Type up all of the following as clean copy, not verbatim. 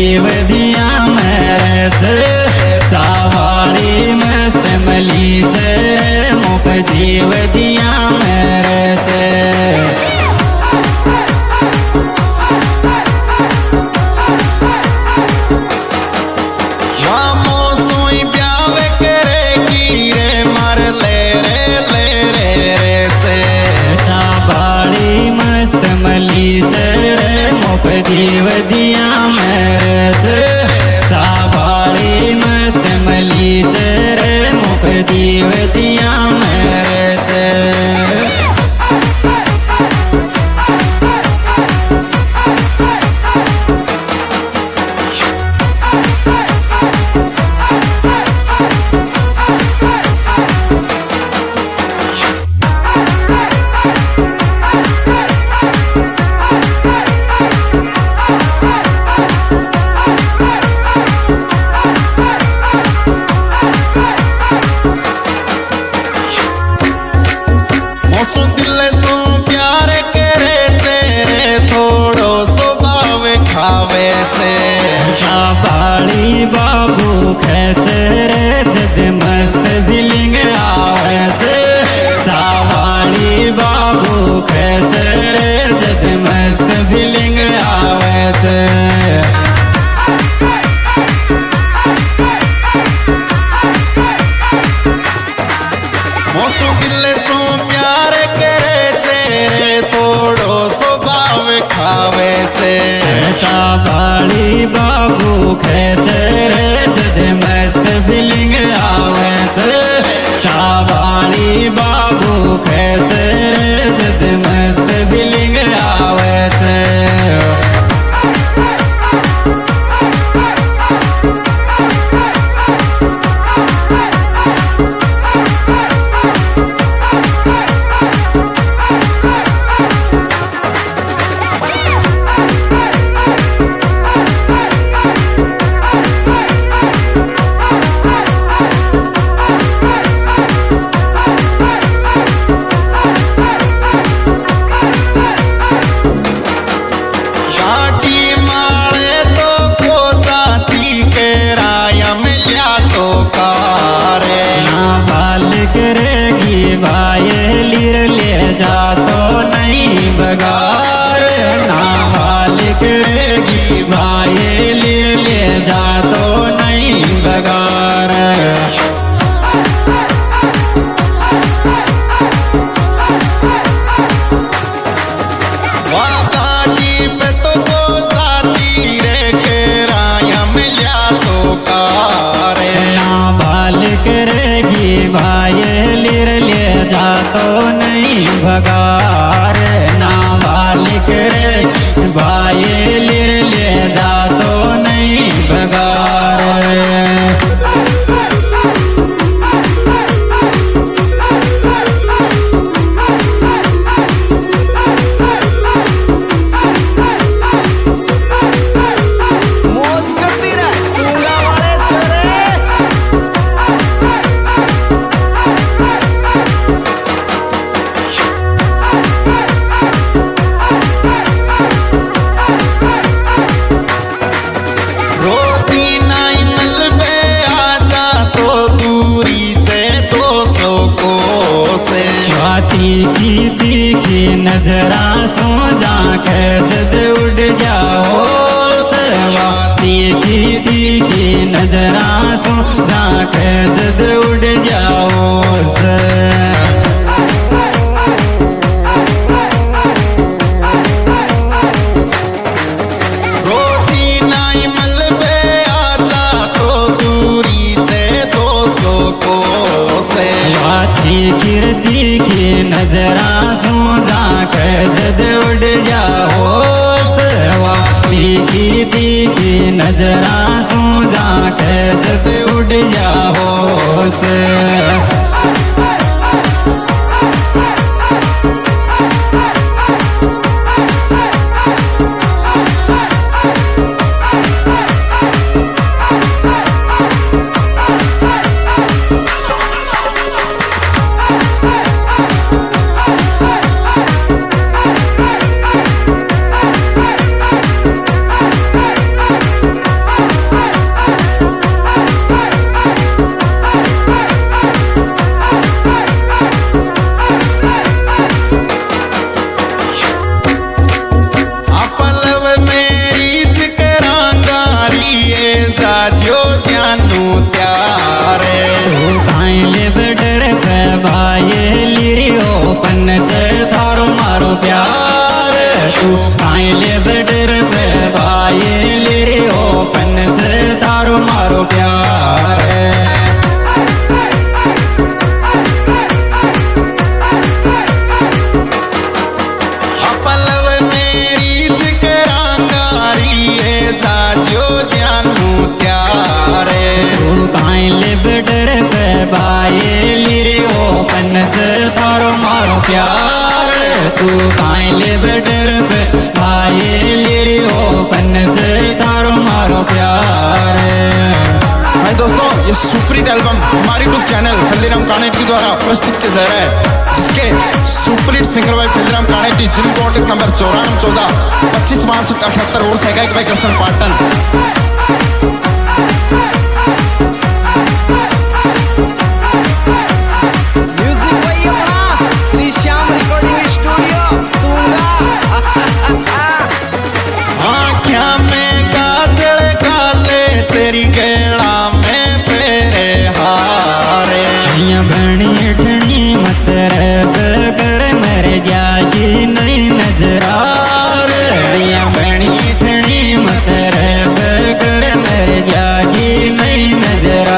वदिया मेरे छे चावाड़ी मस्त मली छे मुखजी वदिया मेरे छे वदिया मेरे छे चावाड़ी मस्त मली छे रे मुखजी वदिया मेरे छे चावाड़ी बाबू खेचे रे जद मस्त फीलिंग आवे छे चावाड़ी बाबू खेचे रे जद मस्त फीलिंग आवे छे मोसो दिल सो प्यार करे छे थोड़ो स्वभाव खावे छे चावाड़ी बाबू खेचे रे जद मस्त फीलिंग आवे छे चावाड़ी बाबू खेचे रे जद मस्त फीलिंग आवे छे करेगी भाई लिर ले जा तो नहीं बगार नावाल करेगी भाई लिर ले जा तो नहीं बगार वाकाटी पे तो को जाती रे केराया मिला तो कार नावाल करेगी भाई लिर ले जा तो नहीं भगार नाबालिग रे भाई लिर ले जा तो नहीं भगार तीखी तीखी नजरा सो जाके जद उड़ जाओ सेवा तीखी तीखी नजरा सो जाके जद उड़ जाओ से तीखी नजरा सो जाके जद उड़ जाओ सेवा तीखी तीखी नजरा सो जाके जद उड़ जाओ से ले बडर पे भाई ले हो पन से तारो मारो प्यार अपलव मेरी जिकरांगारी जाजो जानू त्यारे तू काई ले बडर पे भाई ले हो पन से तारो मारो प्यार तू काई ले बडर पे भाई ले हो पन से तारो मारो प्यार। भाई दोस्तों, ये सुपरहिट एल्बम हमारे यूट्यूब चैनल फल्दीराम कानेटी द्वारा प्रस्तुत किया जा रहा है, जिसके सुपरहिट सिंगर भाई फल्दीराम कानेटी, जिन कॉन्टेक्ट नंबर 9414 25 62 78 और सहगायक भाई कृष्ण पाटन। तेरी गला में फेरे हारे बनी ठनी मत कर मेरे जागी नहीं नजरा बनी ठनी मत कर मेरे जागी नहीं नजरा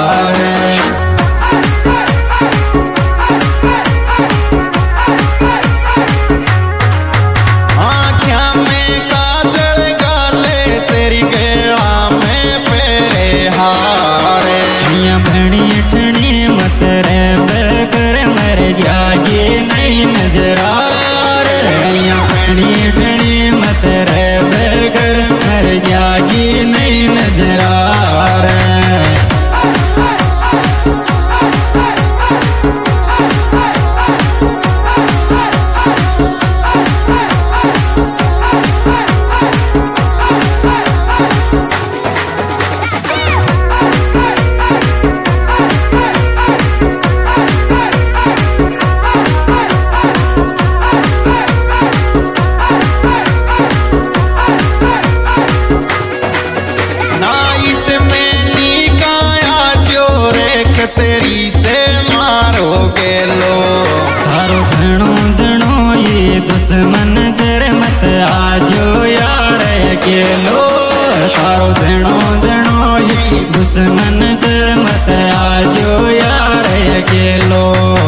बनी ठनी मत कर मेरे जागी नहीं नजरा बनी ठनी मत कर मेरे जागी नहीं नजरा। तेरी से मारोगे लो थारो जनो जनो ये दुश्मन जर मत आजो यार अकेलो थारो जनो जनो ये दुश्मन जर मत आजो यार अकेलो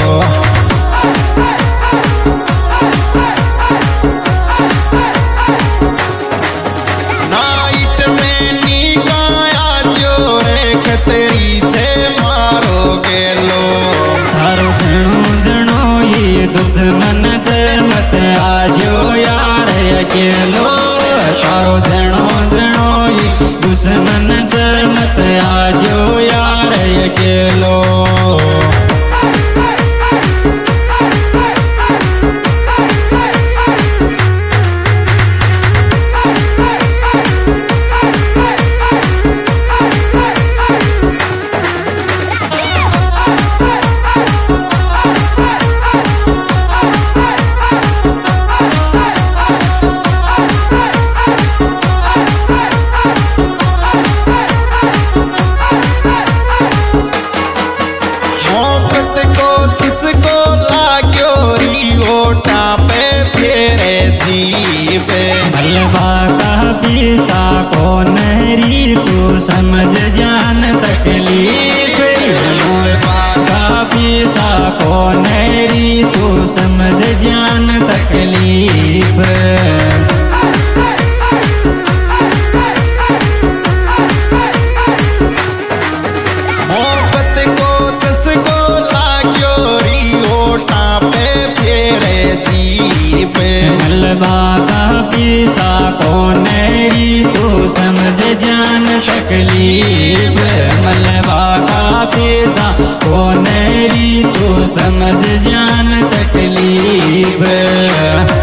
नाइट में निकाया जो रेख तेरी से मारोगे लो थारो जनो जनो ये दुश्मन जर मत आजो यार अकेलो थारो जनो जनो ये दुश्मन जर मत आजो यार अकेलो। मलबा का पीसा को नहरी तू समझ जान तकलीफ मलबा का पीसा को नहरी तू समझ जान तकलीफ मोहब्बत को जिसको लाग्यो री ओटा पे फेरे जीप मलबा का पीसा को नहरी तू समझ जान तकलीफ मलबा का पीसा को नहरी तू समझ जान तकलीफ।